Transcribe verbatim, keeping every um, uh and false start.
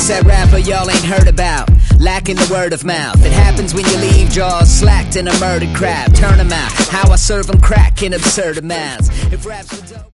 that rapper y'all ain't heard about, lacking the word of mouth. It happens when you leave jaws slacked in a murdered crowd. Turn them out, how I serve them crack in absurd amounts. If raps were dope